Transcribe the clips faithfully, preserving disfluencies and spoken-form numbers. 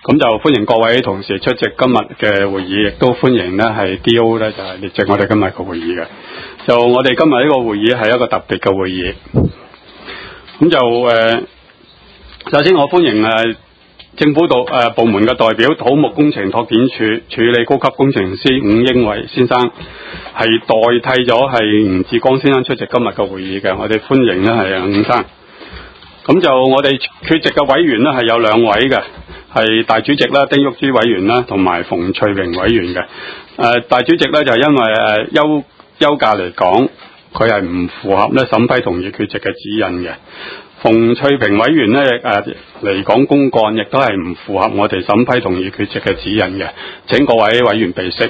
咁就歡迎各位同事出席今日嘅會議，亦都歡迎咧係 D O 咧就係列席我哋今日嘅會議嘅。就我哋今日呢個會議係一個特別嘅會議。咁就誒、呃，首先我歡迎誒政府部誒部門嘅代表，土木工程拓展署處理高級工程師伍英偉先生，係代替咗係吳志剛先生出席今日嘅會議嘅。我哋歡迎咧係伍生。咁就我哋缺席嘅委員咧係有兩位嘅，係大主席啦，丁玉珠委員啦，同埋馮翠榮委員嘅。誒、呃，大主席咧就係因為誒休休假嚟講，佢係唔符合咧審批同意缺席嘅指引嘅。馮翠平委員咧誒嚟講公幹，亦都係唔符合我哋審批同意缺席嘅指引嘅。請各位委員備悉。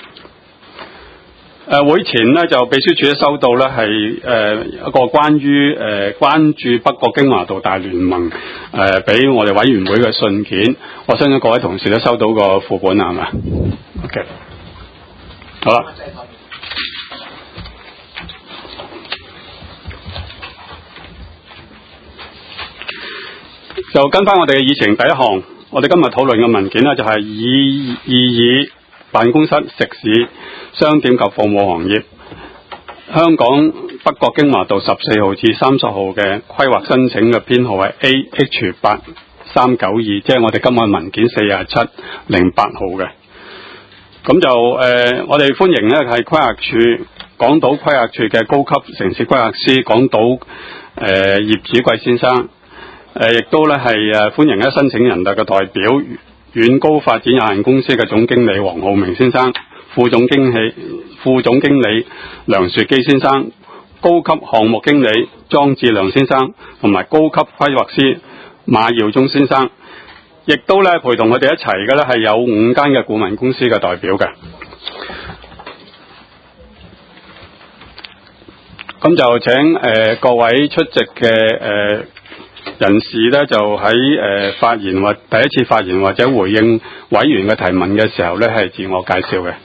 誒、呃、會前咧就秘書處收到咧係誒一個關於誒、呃、關注北角京華道大聯盟誒俾我哋委員會嘅信件，我相信各位同事都收到個副本啦，係嘛 ？OK， 好啦。就跟翻我哋嘅議程第一項，我哋今日討論嘅文件呢，就係以擬議辦公室、食肆、商店及服務行業香港北角京華道十四號至三十號嘅規劃申請嘅編號係 A H 八三九二，即係我哋今日文件四十七零八號嘅。咁就誒、呃，我哋歡迎呢係規劃處港島規劃處嘅高級城市規劃師港島誒、呃、葉子貴先生。誒，亦都咧係誒歡迎咧申請人嘅代表遠高發展有限公司嘅總經理黃浩明先生、副總經理副總經理梁雪基先生、高級項目經理莊志良先生，同埋高級規劃師馬耀忠先生，亦都咧陪同佢哋一齊嘅咧係有五間嘅顧問公司嘅代表嘅。咁就請誒、呃、各位出席嘅誒。呃人士咧就喺誒、呃、發言或第一次發言或者回應委員嘅提問嘅時候咧係自我介紹嘅。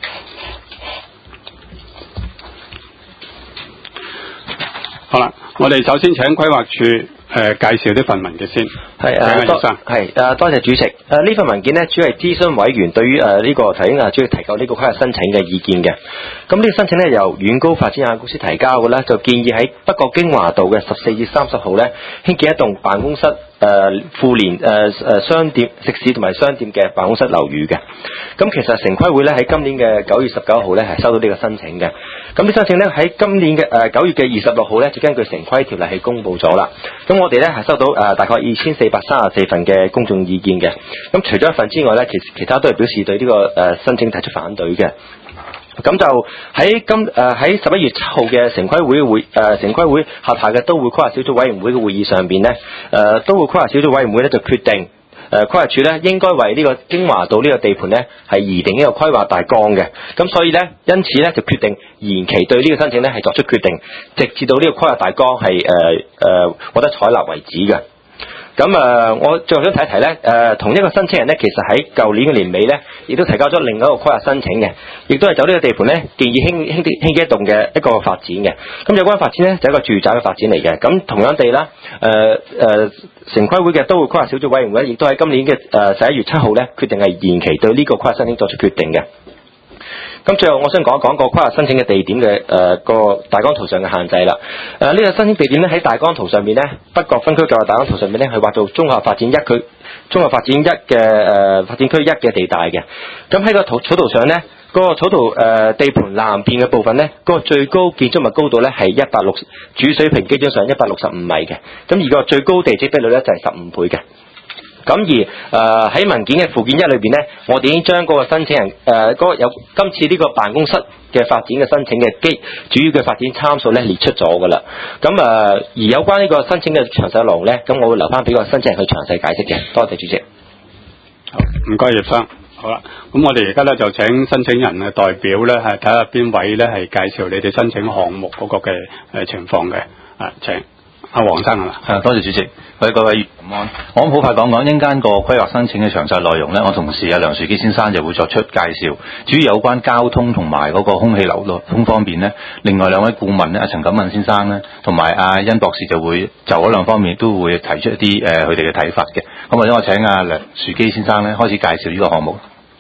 好啦，我哋首先請規劃處誒、呃、介紹呢份文件先。係誒，多係誒，多謝主席。誒、呃、呢份文件呢，主要係諮詢委員對於誒呢、呃這個提經啊，主要提交呢個規劃申請嘅意見嘅。咁呢個申請呢，由遠高發展有限公司提交嘅咧，就建議喺北角京華道嘅十四至三十號咧興建一棟辦公室誒附連誒誒商店、食肆同埋商店嘅辦公室樓宇嘅。咁其實城規會咧喺今年嘅九月十九號咧係收到呢個申請嘅。咁呢申請咧喺今年嘅誒九月嘅二十六號咧就根據城規條例係公佈咗啦。咁我哋咧係收到誒、呃、大概二千四百三十四份嘅公眾意見嘅。咁除咗一份之外咧，其實其他都係表示對呢、這個誒、呃、申請提出反對嘅。咁就喺今誒喺十一月七號嘅城規會會誒、呃、城規會轄下嘅都會規劃小組委員會嘅會議上邊咧，誒、呃、都會規劃小組委員會咧就決定誒規劃署咧應該為呢個京華道呢個地盤咧係擬定一個規劃大綱嘅。咁所以咧因此咧就決定延期對呢個申請咧係作出決定，直至到呢個規劃大綱係誒誒獲得採納為止嘅。咁誒、呃，我最後想提一提咧，誒、呃、同一個申請人咧，其實喺舊年嘅年尾咧，亦都提交咗另一個規劃申請嘅，亦都係走呢個地盤咧，建議興興啲興建一棟嘅一個發展嘅。咁有關發展咧，就係一個住宅嘅發展嚟嘅。咁同樣地啦，誒、呃、誒、呃、城規會嘅都會規劃小組委員會亦都喺今年嘅誒十一月七號咧，決定係延期對呢個規劃申請作出決定嘅。咁最後我想講一講個規劃申請嘅地點嘅誒個大綱圖上嘅限制啦。誒、呃、呢、這個申請地點咧喺大綱圖上面咧，北角分區計劃大綱圖上面咧係劃做綜合發展一區、綜合發展一嘅誒、呃、發展區一嘅地帶嘅。咁喺個圖草圖上咧，嗰、那個草圖誒、呃、地盤南邊嘅部分咧，嗰、那個最高建築物高度咧係一百六十主水平基準上一百六十五米嘅。咁而個最高地積比率咧就係十五倍嘅。咁而誒喺、呃、文件嘅附件一裏邊咧，我哋已經將嗰個申請人誒嗰、呃那個有今次呢個辦公室嘅發展嘅申請嘅基主要嘅發展參數咧列出咗噶啦。咁誒、呃、而有關呢個申請嘅詳細內容咧，咁我會留翻俾個申請人去詳細解釋嘅。多謝主席。好，唔該葉生。好啦，咁我哋而家咧就請申請人嘅代表咧係睇下邊位咧係介紹你哋申請項目嗰個嘅誒情況嘅。啊，請阿黃生係嘛？ 係，多謝主席。喂，各位議員安，我諗好快講講，一陣間個規劃申請嘅詳細內容咧，我同事阿梁樹基先生就會作出介紹。至於有關交通同埋嗰個空氣流通方面咧，另外兩位顧問咧，阿陳錦文先生咧，同埋阿殷博士就會就嗰兩方面都會提出一啲誒佢哋嘅睇法嘅。咁或者我請阿梁樹基先生咧開始介紹呢個項目。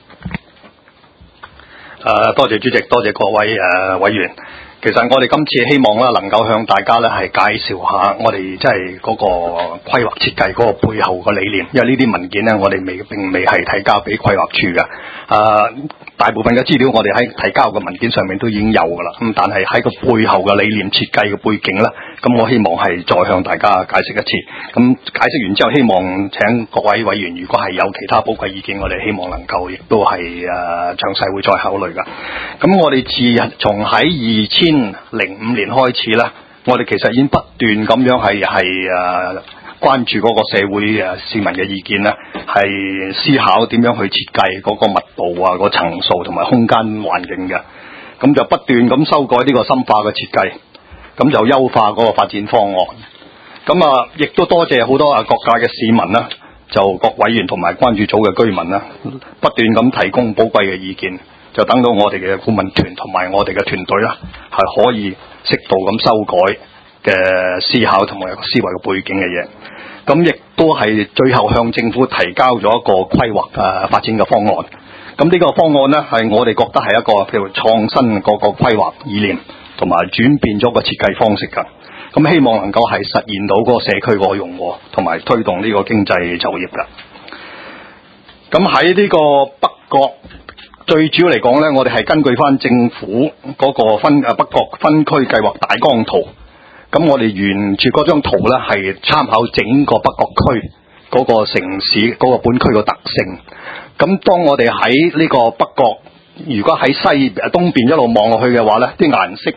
誒，多謝主席，多謝各位誒、呃、委員。其實我哋今次希望咧，能夠向大家咧係介紹下我哋即係嗰個規劃設計嗰個背後嘅理念，因為呢啲文件咧，我哋未並未係提交俾規劃處嘅。誒、呃，大部分嘅資料我哋喺提交嘅文件上面都已經有㗎啦。咁但係喺個背後嘅理念設計嘅背景咧，咁我希望係再向大家解釋一次。咁解釋完之後，希望請各位委員，如果係有其他寶貴意見，我哋希望能夠亦都係誒詳細會再考慮㗎。咁我哋自從喺二千零五年開始啦，我哋其實已經不斷咁樣係係誒關注嗰個社會誒市民嘅意見啦，係思考點樣去設計嗰個密度啊、個層數同埋空間環境嘅，咁就不斷咁修改呢個深化嘅設計，咁就優化嗰個發展方案。咁啊，亦都多謝好多啊各界嘅市民啦，就各委員同埋關注組嘅居民啦，不斷咁提供寶貴嘅意見。就等到我哋嘅顧問團同埋我哋嘅團隊啦，係可以適度咁修改嘅思考同埋思維嘅背景嘅嘢。咁亦都係最後向政府提交咗一個規劃誒發展嘅方案。咁呢個方案呢，係我哋覺得係一個譬如創新嗰個規劃意念，同埋轉變咗個設計方式㗎。咁希望能夠係實現到嗰個社區個融合，同埋推動呢個經濟就業㗎。咁喺呢個北角。最主要嚟講咧，我哋係根據翻政府嗰個分誒北角分區計劃大綱圖，咁我哋沿住嗰張圖咧係參考整個北角區嗰個城市嗰個本區嘅特性。咁當我哋喺呢個北角，如果喺西東邊一路望落去嘅話咧，啲顏色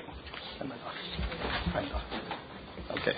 ，OK，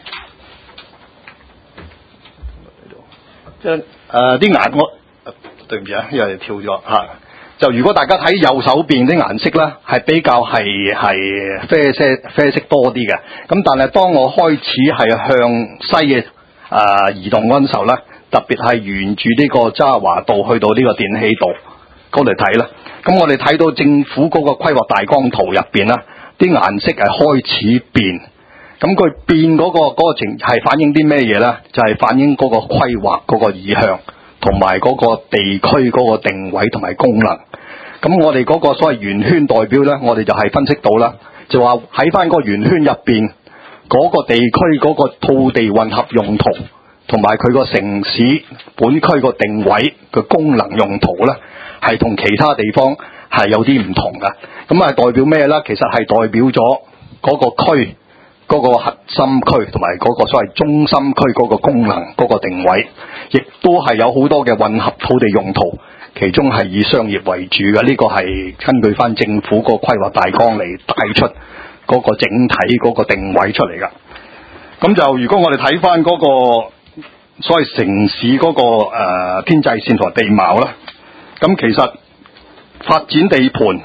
即係誒啲顏我對唔住啊，因為跳咗嚇。就如果大家睇右手邊啲顏色咧，係比較係係啡色啡色多啲嘅。咁但係當我開始係向西嘅啊、呃、移動嗰陣時候咧，特別係沿住呢個渣華道去到呢個電氣道嗰度睇啦。咁我哋睇到政府嗰個規劃大綱圖入邊啦，啲顏色係開始變。咁佢變嗰、嗰個嗰、嗰個情係反映啲咩嘢咧？就係、是、反映嗰個規劃嗰個意向。同埋嗰個地區嗰個定位同埋功能，咁我哋嗰個所謂圓圈代表呢，我哋就係分析到啦，就話喺翻個圓圈入邊嗰個地區嗰個土地混合用途，同埋佢個城市本區個定位嘅功能用途呢，係同其他地方係有啲唔同㗎。咁啊代表咩呢？其實係代表咗嗰個區。嗰個核心區同埋嗰個所謂中心區嗰個功能嗰個定位，亦都係有好多嘅混合土地用途，其中係以商業為主嘅。呢個係根據翻政府個規劃大綱嚟帶出嗰個整體嗰個定位出嚟㗎。咁就如果我哋睇翻嗰個所謂城市嗰個誒天際線同埋地貌啦，咁其實發展地盤，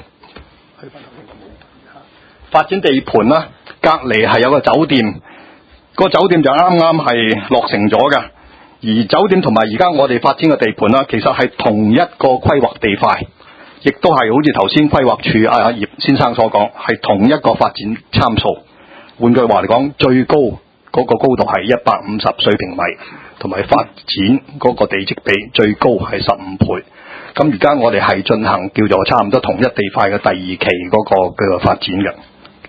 發展地盤啦。隔離係有個酒店，個酒店就啱啱係落成咗㗎。而酒店同埋而家我哋發展嘅地盤啦，其實係同一個規劃地塊，亦都係好似頭先規劃處阿葉先生所講，係同一個發展參數。換句話嚟講，最高嗰個高度係一百五十水平米，同埋發展嗰個地積比最高係十五倍。咁而家我哋係進行叫做差唔多同一地塊嘅第二期嗰個嘅發展嘅。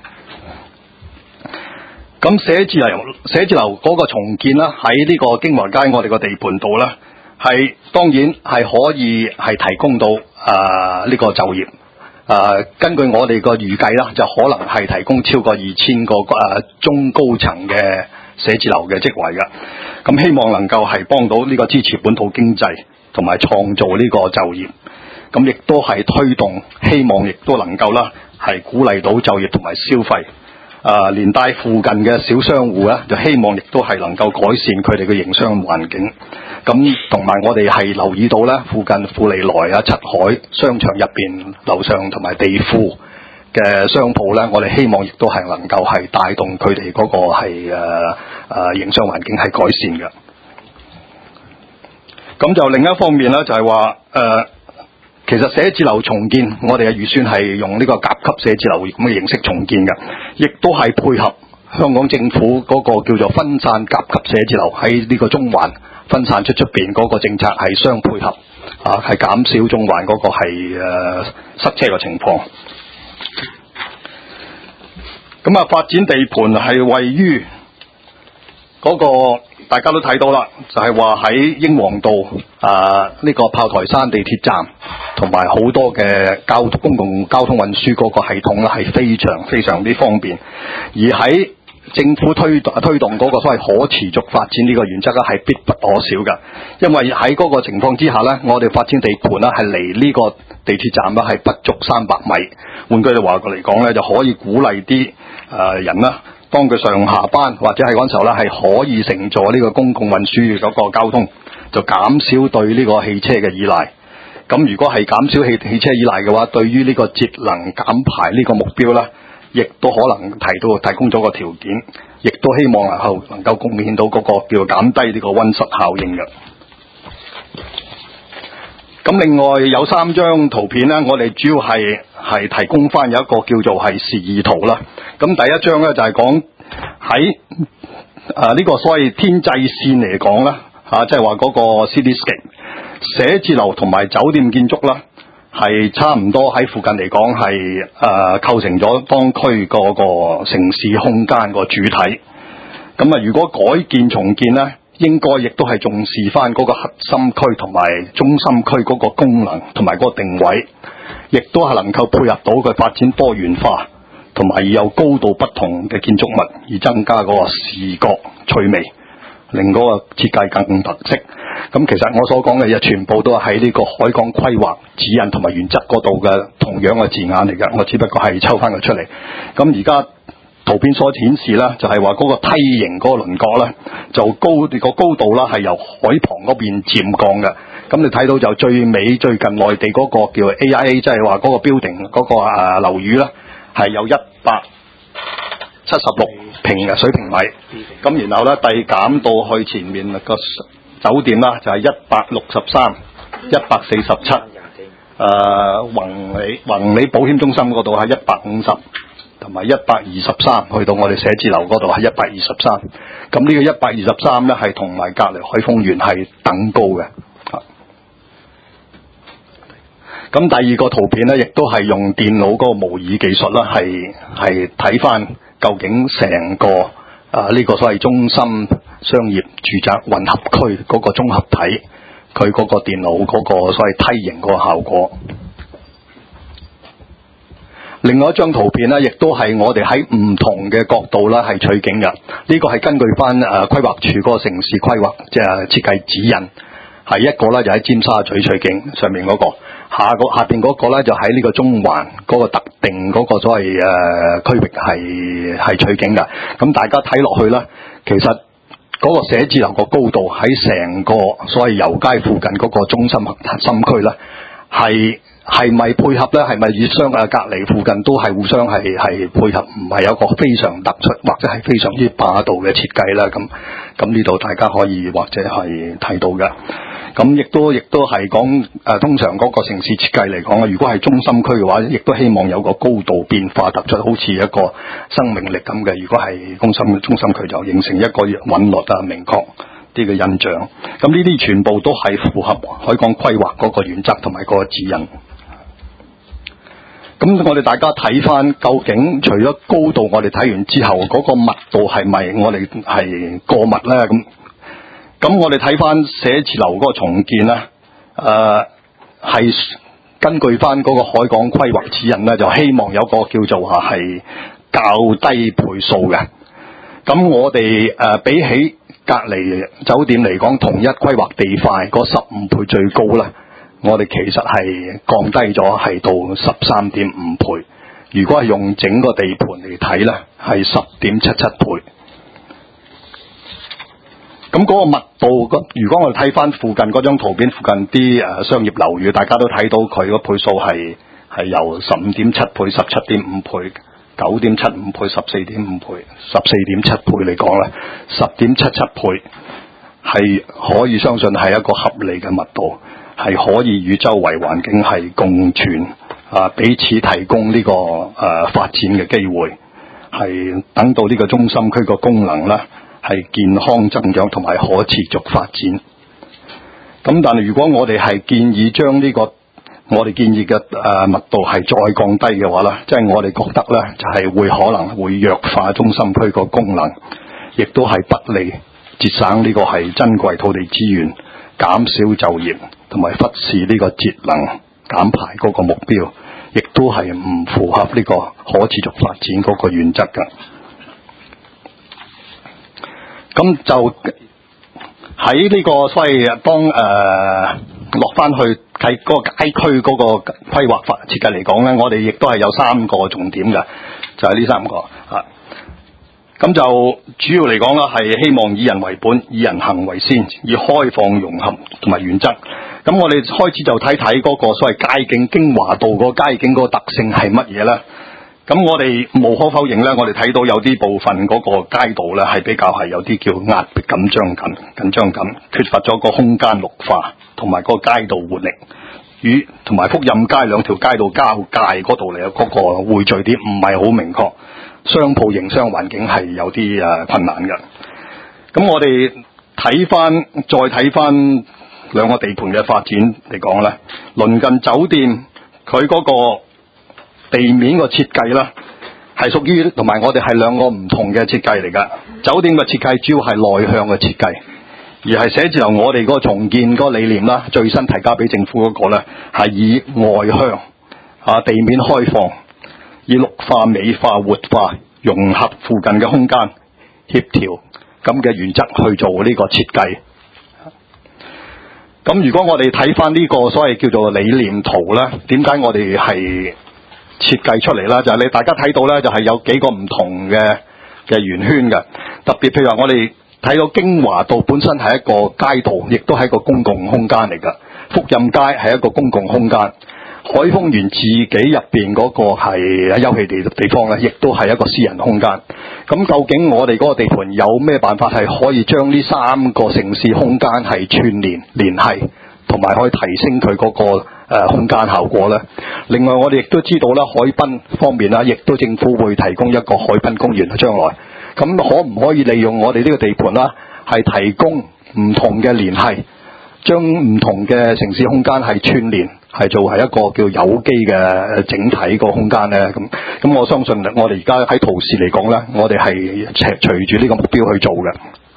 咁寫字樓寫字樓嗰個重建啦，喺呢個經華街我哋個地盤度啦，係當然係可以係提供到啊呢、呃這個就業啊、呃，根據我哋個預計啦，就可能係提供超過二千個啊、呃、中高層嘅寫字樓嘅職位㗎。咁希望能夠係幫到呢個支持本土經濟同埋創造呢個就業，咁亦都係推動，希望亦都能夠啦係鼓勵到就業同埋消費。啊、呃，連帶附近嘅小商戶咧，就希望亦都係能夠改善佢哋嘅營商環境。咁同埋我哋係留意到咧，附近富利來啊、七海商場入邊樓上同埋地庫嘅商鋪咧，我哋希望亦都係能夠係帶動佢哋嗰個係誒誒營商環境係改善嘅。咁就另一方面咧，就係話誒，其實寫字樓重建，我哋嘅預算係用呢個甲級寫字樓咁嘅形式重建嘅，亦都係配合香港政府嗰個叫做分散甲級寫字樓喺呢個中環分散出出邊嗰個政策係相配合，啊，係減少中環嗰個係誒、呃、塞車嘅情況。咁啊，發展地盤係位於嗰、那個大家都睇到啦，就係話喺英皇道啊呢、這個炮台山地鐵站同埋好多嘅交公共交通運輸嗰個系統咧係非常非常之方便，而喺政府推推動嗰個所謂可持續發展呢個原則咧係必不可少嘅，因為喺嗰個情況之下咧，我哋發展地盤咧係離呢個地鐵站咧係不足三百米，換句話嚟講咧就可以鼓勵啲誒人啦，當佢上下班或者係嗰陣時候咧係可以乘坐呢個公共運輸嗰個交通，就減少對呢個汽車嘅依賴。咁如果係減少汽汽車依賴嘅話，對於呢個節能減排呢個目標咧，亦都可能提到提供咗個條件，亦都希望能夠能夠貢獻到嗰個叫做減低呢個溫室效應嘅。咁另外有三張圖片咧，我哋主要係係提供翻有一個叫做係示意圖啦。咁第一張咧就係講喺啊呢個所謂天際線嚟講啦，嚇即係話嗰個 cityscape 寫字樓同埋酒店建築啦，係差唔多喺附近嚟講係誒構成咗當區嗰個城市空間個主體。咁啊，如果改建重建咧，應該亦都係重視翻嗰個核心區同埋中心區嗰個功能同埋嗰個定位，亦都係能夠配合到佢發展多元化，同埋有高度不同嘅建築物，而增加嗰個視覺趣味，令嗰個設計更特色。咁其實我所講嘅嘢全部都係喺呢個海港規劃指引同埋原則嗰度嘅同樣嘅字眼嚟嘅，我只不過係抽翻佢出嚟。咁而家圖片所顯示啦，就係話嗰個梯形嗰個輪廓咧，就高個高度啦，係由海旁嗰邊漸降嘅。咁你睇到就最尾最近內地嗰個叫 A I A， 即係話嗰個 building 嗰個啊樓宇啦，係有一百七十六平嘅水平米。咁然後咧遞減到去前面個酒店啦，就係一百六十三、一百四十七。誒宏利宏利保險中心嗰度係一百五十。同埋一百二十三，去到我哋寫字樓嗰度係一百二十三。咁呢個一百二十三咧，係同埋隔離海豐園係等高嘅。咁第二個圖片咧，亦都係用電腦嗰個模擬技術啦，係係睇翻究竟成個啊呢、這個所謂中心商業住宅混合區嗰個綜合體，佢嗰個電腦嗰個所謂梯形嗰個效果。另外一張圖片咧，亦都係我哋喺唔同嘅角度啦，係取景嘅。呢、這個係根據翻誒規劃署嗰個城市規劃即係設計指引，係一個咧就喺尖沙咀取景上面嗰、那個，下個下邊嗰個咧就喺呢個中環嗰個特定嗰個所謂誒、呃、區域係係取景嘅。咁大家睇落去咧，其實嗰個寫字樓個高度喺成個所謂油街附近嗰個中心核心區咧係。係咪配合咧？係咪與相啊隔離附近都係互相係係配合？唔係有個非常突出或者係非常之霸道嘅設計啦。咁咁呢度大家可以或者係睇到嘅。咁亦都亦都係講誒，通常嗰個城市設計嚟講啊，如果係中心區嘅話，亦都希望有個高度變化突出，好似一個生命力咁嘅。如果係中心中心區就形成一個韻律啊明確啲嘅印象。咁呢啲全部都係符合海港規劃嗰個原則同埋嗰個指引。咁我哋大家睇翻，究竟除咗高度，我哋睇完之後，嗰、那個密度係咪我哋係過密咧？咁咁我哋睇翻寫字樓嗰個重建咧，誒、呃、係根據翻嗰個海港規劃指引咧，就希望有個叫做話係較低倍數嘅。咁我哋誒、呃、比起隔離酒店嚟講，同一規劃地塊嗰十五倍最高啦。我哋其實係降低咗，係到十三點五倍。如果係用整個地盤嚟睇咧，係十點七七倍。咁嗰個密度，如果我哋睇翻附近嗰張圖片，附近啲誒商業樓宇，大家都睇到佢個倍數係係由十五點七倍、十七點五倍、九點七五倍、十四點五倍、十四點七倍嚟講咧，十點七七倍係可以相信係一個合理嘅密度，係可以與周圍環境係共存啊，彼此提供呢、這個誒、呃、發展嘅機會，係等到呢個中心區個功能咧係健康增長同埋可持續發展。咁但係如果我哋係建議將呢、這個我哋建議嘅誒、呃、密度係再降低嘅話咧，即係我哋覺得咧就係、是、會可能會弱化中心區個功能，亦都係不利節省呢個係珍貴土地資源，減少就業同埋忽視呢個節能減排嗰個目標，亦都係唔符合呢個可持續發展嗰個原則嘅。咁就喺呢個所謂當誒、呃、落翻去睇嗰個街區嗰個規劃法設計嚟講咧，我哋亦都係有三個重點嘅，就係、是、呢三個啊。咁就主要嚟講啦，係希望以人為本，以人行為先，以開放融合同埋原則。咁我哋開始就睇睇嗰個所謂街景京華道個街景嗰個特性係乜嘢咧？咁我哋無可否認咧，我哋睇到有啲部分嗰個街道咧係比較係有啲叫壓迫緊張緊緊張緊，缺乏咗個空間綠化同埋個街道活力，與同埋福蔭街兩條街道交界嗰度嚟嗰個匯聚點唔係好明確，商鋪營商環境係有啲誒困難嘅。咁我哋睇翻再睇翻兩個地盤嘅發展嚟講咧，鄰近酒店佢嗰個地面個設計啦，係屬於同埋我哋係兩個唔同嘅設計嚟㗎。酒店嘅設計主要係內向嘅設計，而係寫字樓我哋嗰個重建嗰個理念啦，最新提交俾政府嗰個咧係以外向啊地面開放，以綠化、美化、活化、融合附近嘅空間協調咁嘅原則去做呢個設計。咁如果我哋睇翻呢個所謂叫做理念圖咧，點解我哋係設計出嚟啦？就係、是、你大家睇到咧，就係、是、有幾個唔同嘅嘅圓圈嘅。特別譬如話，我哋睇到京華道本身係一個街道，亦都係一個公共空間嚟㗎。福蔭街係一個公共空間，海豐園自己入邊嗰個係休憩地地方咧，亦都係一個私人空間。咁究竟我哋嗰個地盤有咩辦法係可以將呢三個城市空間係串聯聯繫，同埋可以提升佢嗰、那個誒、呃、空間效果咧？另外我哋亦都知道啦，海濱方面啦，亦都政府會提供一個海濱公園。將來咁可唔可以利用我哋呢個地盤啦，係提供唔同嘅聯繫，將唔同嘅城市空間係串聯，係做係一個叫有機嘅整體個空間咧？咁咁我相信我哋而家喺圖示嚟講咧，我哋係隨住呢個目標去做嘅。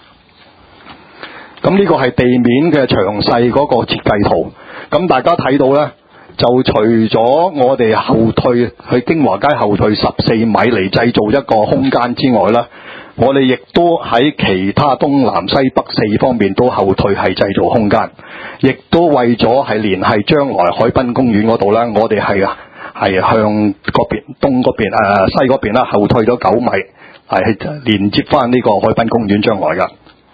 咁呢個係地面嘅詳細嗰個設計圖。咁大家睇到咧，就除咗我哋後退去京華街後退十四米嚟製造一個空間之外咧，我哋亦都喺其他東南西北四方面都後退係製造空間，亦都為咗係聯繫將來海濱公園嗰度咧，我哋係係向嗰邊東嗰邊誒、呃、西嗰邊啦後退咗九米，係連接翻呢個海濱公園將來噶。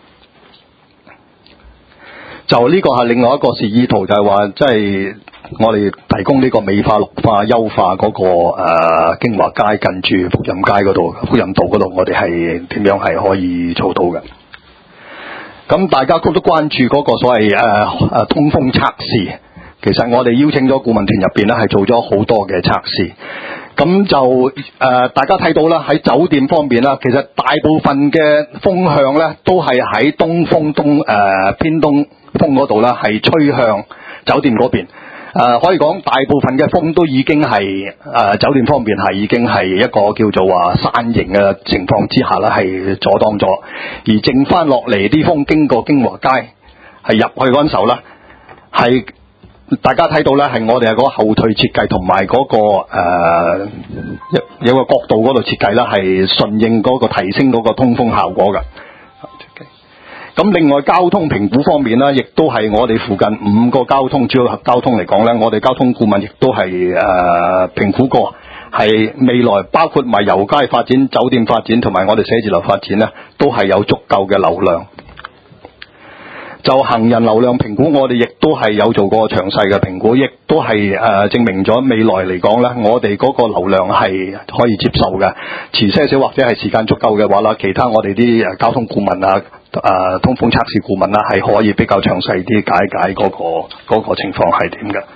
就呢個係另外一個示意圖，就係話即係我哋提供呢個美化、綠化、優化嗰、那個誒、呃、京華街近住福蔭街嗰度、福蔭道嗰度，我哋係點樣係可以做到嘅？咁大家都都關注嗰個所謂誒誒、呃、通風測試，其實我哋邀請咗顧問團入邊咧，係做咗好多嘅測試。咁就誒、呃、大家睇到啦，喺酒店方面啦，其實大部分嘅風向咧都係喺東風東誒、呃、偏東風嗰度啦，係吹向酒店嗰邊。誒、呃、可以講大部分嘅風都已經係誒、呃、酒店方面係已經係一個叫做話山形嘅情況之下啦，係阻擋咗，而剩翻落嚟啲風經過京華街係入去嗰陣時候啦，係大家睇到咧，係我哋係嗰個後退設計同埋嗰個誒、呃、有個角度嗰度設計啦，係順應嗰個提升嗰個通風效果㗎。咁另外交通評估方面啦，亦都係我哋附近五個交通主要交通嚟講咧，我哋交通顧問亦都係誒、呃、評估過，係未來包括埋遊街發展、酒店發展同埋我哋寫字樓發展咧，都係有足夠嘅流量。 就行人流量評估，我哋亦都係有做過詳細嘅評估，亦都係誒、呃、證明咗未來嚟講咧，我哋嗰個流量係可以接受嘅。遲些少或者係時間足夠嘅話啦，其他我哋啲誒交通顧問啊、誒、呃、通風測試顧問啦，係可以比較詳細啲解解嗰、那個嗰、那個情況係點嘅。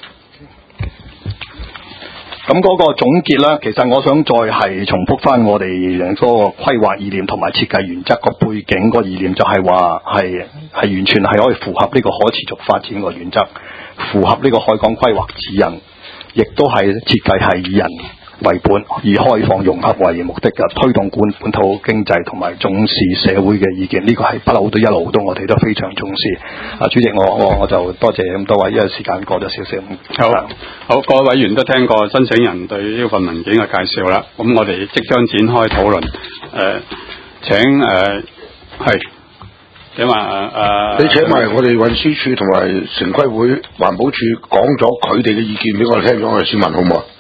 咁嗰個總結啦，其實我想再係重複翻我哋嗰個規劃意念同埋設計原則個背景個意念，就係話係係完全係可以符合呢個可持續發展個原則，符合呢個海港規劃指引，亦都係設計係以人為本，以開放融合為目的嘅，推動本本土經濟同埋重視社會嘅意見，呢、這個係不嬲都一路都我哋都非常重視。啊，主席，我我我就多謝咁多位，因為時間過咗少少。 好，好，各位委員都聽過申請人對呢份文件嘅介紹啦，咁我哋即將展開討論。誒、呃，請誒係點啊？誒、呃， 你請埋我哋運輸署同埋城規會環保署講咗佢哋嘅意見俾我哋聽咗，我哋先問好唔好啊？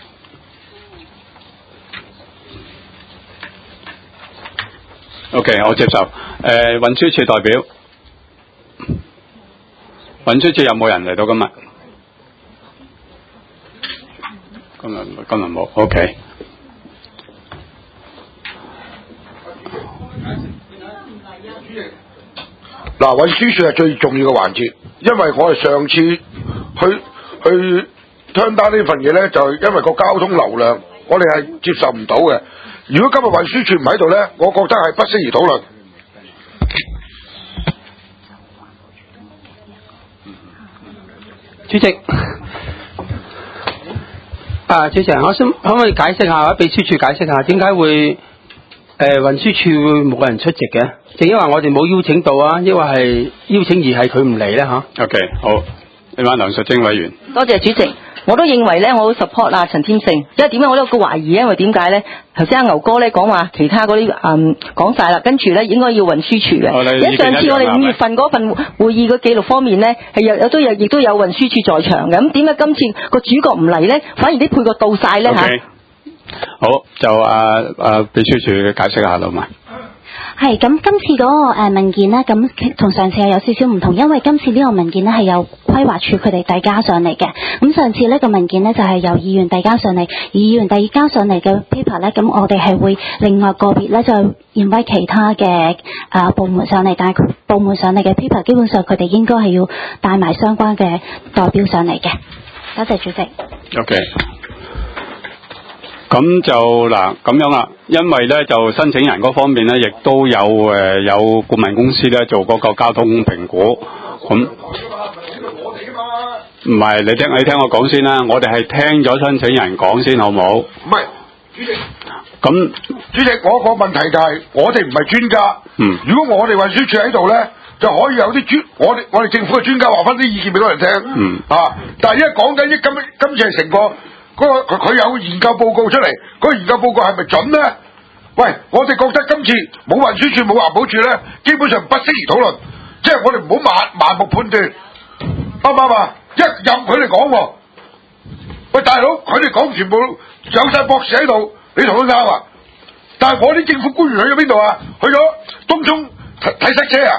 O.K. 我接受。誒、呃，運輸署代表，運輸署有冇人嚟到今日？今日今日冇。O.K. 嗱，運輸署係最重要嘅環節，因為我哋上次去去聽單呢份嘢咧，就係因為個交通流量，我哋係接受唔到嘅。如果今日運輸署唔喺度咧，我覺得係不適宜討論。 主席，啊，主席，我想可唔可以解釋下，或者秘書處解釋下，點解會誒、呃、運輸處會冇人出席嘅？正因為我哋冇邀請到啊，抑或係邀請而係佢唔嚟咧嚇。 OK， 好，你問梁淑貞委員。 多謝主席。我都認為咧，我好 support 啊陳添勝，因為點解我都有個懷疑咧？因為點解咧？頭先阿牛哥咧講話其他嗰啲嗯講晒啦，跟住咧應該要運輸署嘅。而家上次我哋五月份嗰份會議嘅記錄方面咧，係有有都有亦都有運輸署在場嘅。咁點解今次個主角唔嚟咧？反而啲配角到晒咧嚇？Okay. 好，就啊啊秘書處解釋下啦嘛。 係咁，今次嗰個誒文件咧，咁同上次係有少少唔同，因為今次呢個文件咧係由規劃署佢哋遞交上嚟嘅。咁上次呢個文件咧就係由議員遞交上嚟，而議員遞交上嚟嘅 paper 咧，咁我哋係會另外個別咧就invite其他嘅誒部門上嚟，但係部門上嚟嘅 paper 基本上佢哋應該係要帶埋相關嘅代表上嚟嘅。多謝主席。 OK。咁就嗱咁樣啦，因為咧就申請人嗰方面咧，亦都有誒、呃、有顧問公司咧做嗰個交通評估，咁唔係你聽你聽我講先啦，我哋係聽咗申請人講先好唔好？ 唔係，主席。咁主席，我個問題就係、是、我哋唔係專家。 嗯。如果我哋運輸署喺度咧，就可以有啲專我哋我哋政府嘅專家話翻啲意見俾我哋聽。 嗯。 啊！但係而家講緊啲今今次係成個。嗰個佢佢有研究報告出嚟，嗰、那個研究報告係咪準咧？喂，我哋覺得今次冇運輸署冇環保署咧，基本上不適宜討論，即係我哋唔好盲盲目判斷，啱唔啱啊？一任佢哋講喎，喂大佬，佢哋講全部有晒博士喺度，你同佢拗啊？但係我啲政府官員去咗邊度啊？去咗東涌睇睇塞車啊？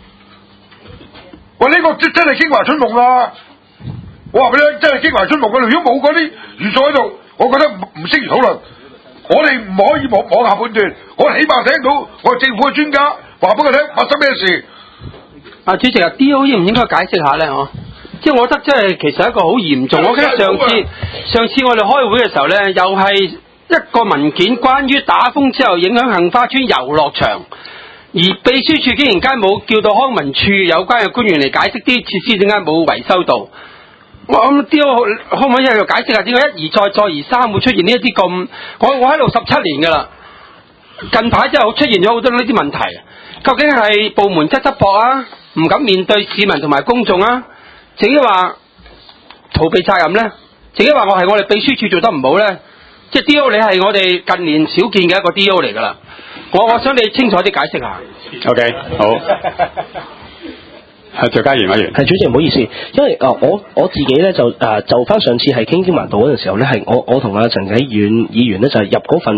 喂，呢、這個真真係京華春夢啊！我話俾你聽，真係京華春夢嗰度，如果冇嗰啲元素喺度，我覺得唔唔適宜討論。我哋唔可以妄妄下判斷，我哋起碼聽到我哋政府嘅專家話俾佢聽發生咩事。 啊，主席啊 ，D O 應唔應該解釋下咧？嗬，即係我覺得即係其實係一個好嚴重。我記得上次上次我哋開會嘅時候咧，又係一個文件關於打風之後影響杏花村遊樂場，而秘書處竟然間冇叫到康文署有關嘅官員嚟解釋啲設施點解冇維修到。我諗 D O 可唔可以喺度解釋下點解一而再再而三會出現呢一啲咁？我我喺度十七年㗎啦，近排真係出現咗好多呢啲問題。究竟係部門側側膊啊，唔敢面對市民同埋公眾啊，自己話逃避責任咧，自己話我係我哋秘書處做得唔好咧，即係 D O 你係我哋近年少見嘅一個 D O 嚟㗎啦。我我想你清楚啲解釋下。 OK， 好。係趙家賢委員， 係主席唔好意思，因為誒、呃、我我自己咧就誒、呃、就翻上次係傾京華道嗰陣時候咧，係我我同阿陳啟遠議員咧就係、是、入嗰份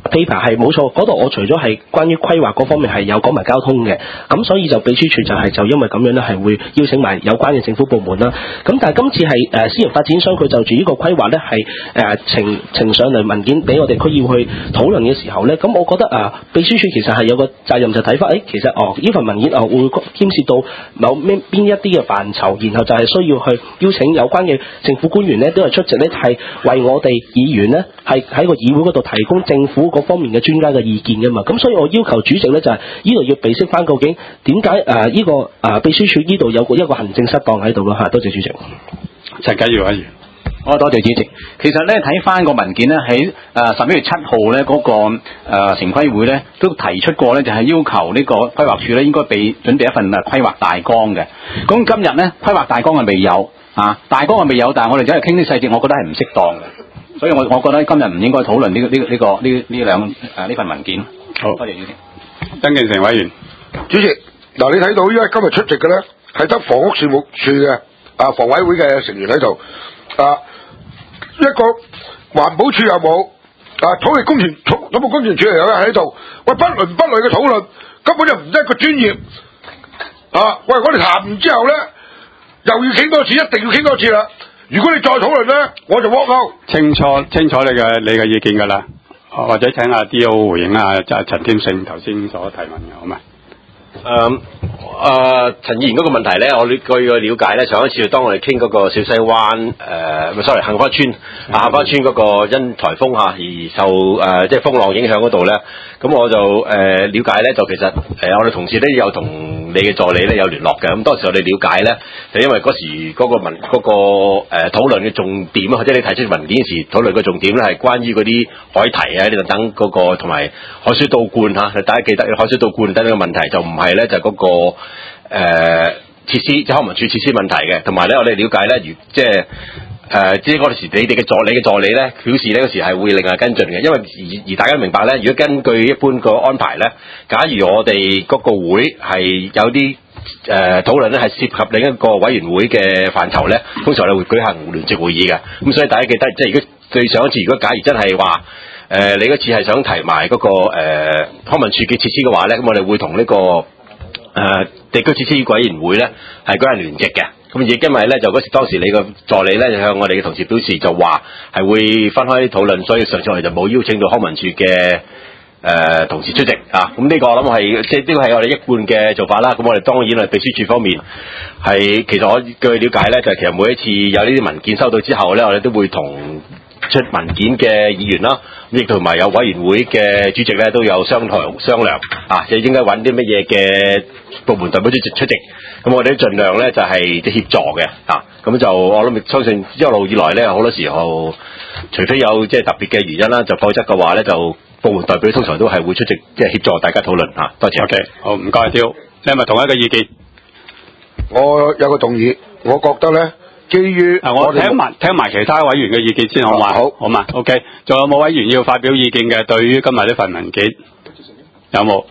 paper 係冇錯，嗰度我除咗係關於規劃嗰方面係有講埋交通嘅，咁所以就秘書處就係、是、就因為咁樣咧係會邀請埋有關嘅政府部門啦。咁但係今次係誒、呃、私人發展商佢就住呢個規劃咧係誒呈呈上嚟文件俾我哋區議會討論嘅時候咧，咁我覺得啊、呃、秘書處其實係有個責任就睇翻，誒其實哦呢份文件啊會牽涉到某咩邊一啲嘅範疇，然後就係需要去邀請有關嘅政府官員咧都係出席咧，係為我哋議員咧係喺個議會嗰度提供政府嗰方面嘅專家嘅意見㗎嘛。咁所以我要求主席咧就係呢度要備悉翻究竟點解誒呢個誒、呃、秘書處呢度有個一個行政失當喺度咯嚇。多謝主席。 陳繼堯委員。 好，多謝主席。其實咧睇翻個文件咧，喺誒十一月七號咧嗰個誒、呃、城規會咧都提出過咧，就係、是、要求呢個規劃署咧應該備準備一份誒規劃大綱嘅。咁今日咧規劃大綱係未有啊，大綱係未有，但係我哋走去傾啲細節，我覺得係唔適當嘅。所以我我覺得今日唔應該討論呢、這個呢、這個呢、這個呢呢兩誒呢份文件。 好， 多謝主席。 曾健成委員。 主席，嗱你睇到因為今日出席嘅咧係得房屋事務處嘅啊房委會嘅成員喺度啊。一個環保署又冇，啊土力工程土土木工程署又有人喺度，喂不倫不類嘅討論，根本就唔係一個專業，啊喂我哋談完之後咧，又要傾多次，一定要傾多次啦。如果你再討論咧，我就 walk out。清楚清楚你嘅你嘅意見㗎啦，或者請阿 D O 回應啊，就係陳添勝頭先所提問嘅，好嘛？ 誒誒陳議員嗰個問題咧，我據個了解咧，上一次當我哋傾嗰個小西灣誒，唔、呃、sorry 杏花村啊，杏花村嗰個因颱風嚇而受誒、呃、即係風浪影響嗰度咧，咁我就誒、呃、了解咧，就其實誒、呃、我哋同事咧有同你嘅助理咧有聯絡嘅，咁當時我哋了解咧，就因為嗰時嗰個文嗰、嗰個誒、呃、討論嘅重點啊，或者你提出文件時討論嘅重點咧係關於嗰啲海堤啊呢等嗰個同埋海水倒灌嚇，大家記得海水倒灌等等嘅問題就唔係。咧就嗰、那個誒、呃、設施，即係康文署設施問題嘅，同埋咧我哋了解咧，如即係誒，即係嗰陣時你哋嘅助理嘅助理咧，表示呢嗰時係會另外跟進嘅，因為而而大家明白咧，如果根據一般個安排咧，假如我哋嗰個會係有啲誒討論咧係涉及另一個委員會嘅範疇咧，通常我哋會舉行聯席會議嘅，咁所以大家記得，即係如果對上一次，如果假如真係話，誒你嗰次係想提埋嗰、那個誒、呃、康文署嘅設施嘅話咧，咁我哋會同呢、這個誒、呃、地區設施委員會咧係舉行聯席嘅。咁亦因為咧就嗰時當時你個助理咧就向我哋嘅同事表示就話係會分開討論，所以上次我哋就冇邀請到康文署嘅誒同事出席啊。咁呢個我諗係即係呢個係我哋一貫嘅做法啦。咁我哋當然係秘書處方面係其實我據了解咧，就係、是、其實每一次有呢啲文件收到之後咧，我哋都會同出文件嘅議員啦，咁亦同埋有委員會嘅主席咧都有商討商量啊，即係應該揾啲乜嘢嘅部門代表出席出席，咁我哋都盡量咧就係即係協助嘅啊，咁就我諗相信一路以來咧好多時候，除非有即係特別嘅原因啦，就否則嘅話咧就部門代表通常都係會出席即係協助大家討論啊。多謝。 OK，好唔該，刁，你係咪同一個意見？ 我有個動議，我覺得咧。基於啊，我聽埋聽埋其他委員嘅意見先，好嘛？好，好嘛 ？OK，仲有冇委員要發表意見嘅？對於今日呢份文件，有冇？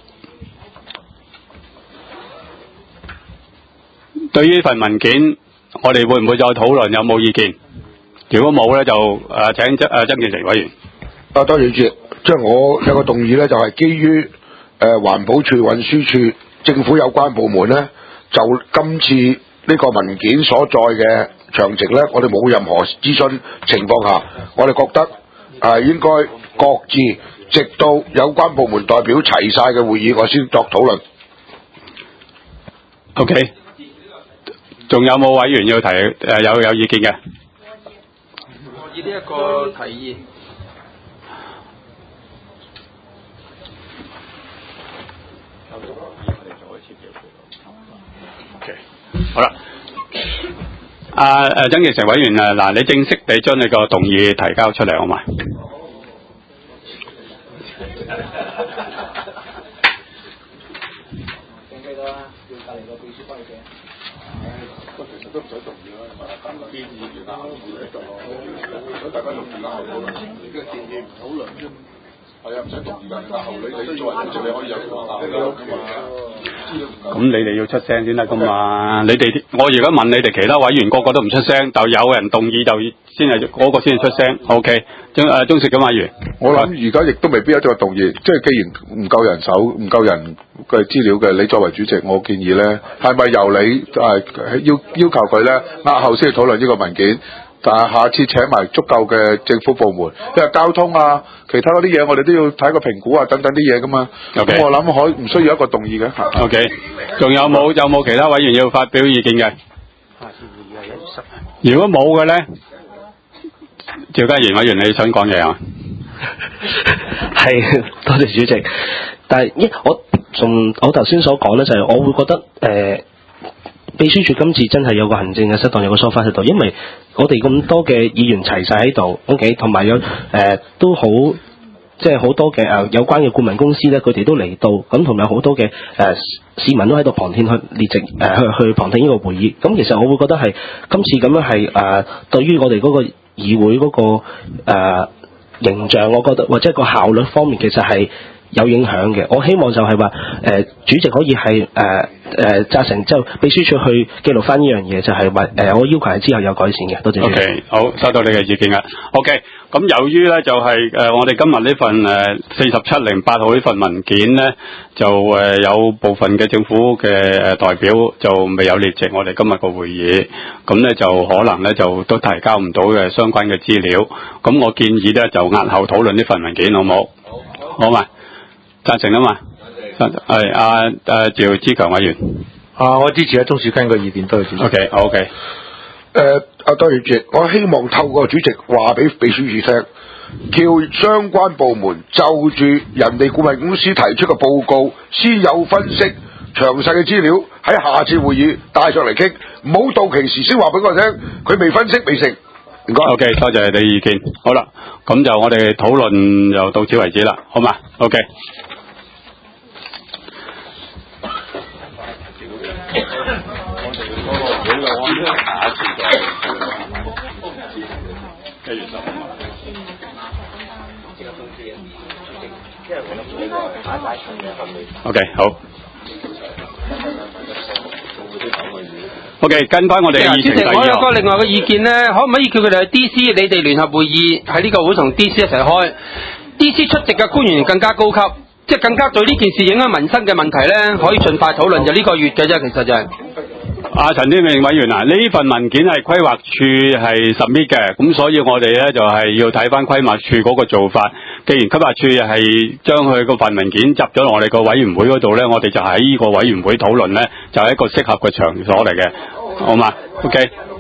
對於呢份文件，我哋會唔會再討論？有冇意見？如果冇咧，就誒、呃、請曾誒曾健成委員。 啊，多謝主席，即係我有個動議咧，就係、是、基於誒、呃、環保署、運輸署、政府有關部門咧，就今次呢個文件所在嘅詳情咧，我哋冇任何諮詢情況下，我哋覺得啊、呃、應該各自直到有關部門代表齊晒嘅會議，我先作討論。 OK，仲有冇委員要提誒、呃、有有意見嘅？ 我以呢一個提議。 OK， 好啦。啊誒，曾健成委員啊，嗱，你正式地將你個動議提交出嚟，好嘛？記得啦，要隔離個秘書幫你寫。誒，其實都唔使動議啦，等啲議員啊，喺度，如果大家同意啦，你嘅建議唔討論啫。係啊，唔使動議㗎，後你你作為主席你可以有個考慮㗎嘛。咁你哋要出聲先得㗎嘛？你哋我而家問你哋其他委員個個都唔出聲，就有人動議就先係嗰個先至出聲。OK，鍾誒鍾兆錦委員。 我諗而家亦都未必一定話動議，即係既然唔夠人手、唔夠人嘅資料嘅，你作為主席，我建議咧，係咪由你誒、呃、要要求佢咧押後先去討論呢個文件？但係下次請埋足夠嘅政府部門，因為交通啊、其他嗰啲嘢，我哋都要睇個評估啊，等等啲嘢噶嘛。咁、okay. 我諗可唔需要一個動議嘅。 O K， 仲有冇有冇其他委員要發表意見嘅？如果冇嘅咧，趙家賢委員你想講嘢啊？ 係，多謝主席。但係一我從我頭先所講咧，就係、是、我會覺得誒。呃秘書處今次真係有個行政嘅失當，有個疏忽喺度，因為我哋咁多嘅議員齊晒喺度 ，OK， 同埋有誒、呃、都好，即係好多嘅誒、呃、有關嘅顧問公司咧，佢哋都嚟到，咁同埋好多嘅誒、呃、市民都喺度旁聽去列席誒、呃、去去旁聽呢個會議。咁其實我會覺得係今次咁樣係誒、呃、對於我哋嗰個議會嗰、那個、呃、形象，我覺得或者個效率方面其實係有影響嘅。我希望就係話誒主席可以係誒。呃誒責成之後，秘書處去記錄翻呢樣嘢，就係話誒，我要求係之後有改善嘅。多謝。O、okay, K， 好，收到你嘅意見啦。O K， 咁由於咧就係、是、誒、呃、我哋今日呢份誒四十七零八號呢份文件咧，就誒、呃、有部分嘅政府嘅誒代表就未有列席我哋今日個會議，咁咧就可能咧就都提交唔到嘅相關嘅資料。咁我建議咧就押後討論呢份文件，好唔好？好嘛，贊成啊嘛。係阿阿趙志強委員， 啊，我支持阿鍾樹根個意見，多謝主席。 O K， O K。 誒，阿多謝主席，我希望透過主席話俾秘書處聽，叫相關部門就住人哋顧問公司提出嘅報告，先有分析詳細嘅資料，喺下次會議帶上嚟傾，唔好到期時先話俾我聽，佢未分析未成。唔該。 O K， 多謝你嘅意見。好啦，咁就我哋討論就到此為止啦，好嘛 ？O K。OK， 好。OK， 跟翻我哋嘅議程。主席， 我有個另外嘅意見咧，可唔可以叫佢哋去 D C？ 你哋聯合會議喺呢個會同 D C 一齊開 ，D C 出席嘅官員更加高級，即係更加對呢件事影響民生嘅問題咧，可以盡快討論。就呢個月嘅啫，其實就係、是。 阿陳天明委員啊，呢份文件係規劃處係 submit 嘅，咁所以我哋咧就係、是、要睇翻規劃處嗰個做法。既然規劃處係將佢個份文件執咗落我哋個委員會嗰度咧，我哋就喺呢個委員會討論咧，就係、是、一個適合嘅場所嚟嘅，好嘛 ？OK。